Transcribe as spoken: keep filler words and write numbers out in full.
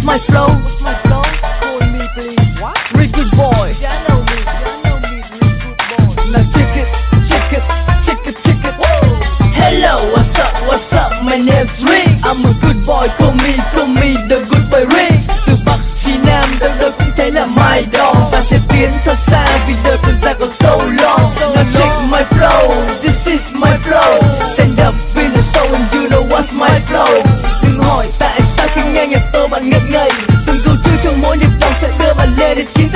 What's my flow? What's my flow? Call me please. What? Real good boy. Yeah, I know me. Yeah, I know me. Real good boy. Now check it, check it, check it, check it. Woo! Hello, what's up, what's up? My name's Rick. I'm a good boy. Call me, call me the good boy Rick. Từ Bắc chí Nam đâu đâu cũng thấy là my dog. Và sẽ tiến thật xa vì đời còn dài còn so long. Now check my flow. This is my flow. Stand up in the show and you know what's my flow. Đừng hỏi tại sao khi nghe nhạc tôi bạn ngất ngây. Từng câu chữ trong mỗi nhịp lòng sẽ đưa bạn lên đến chín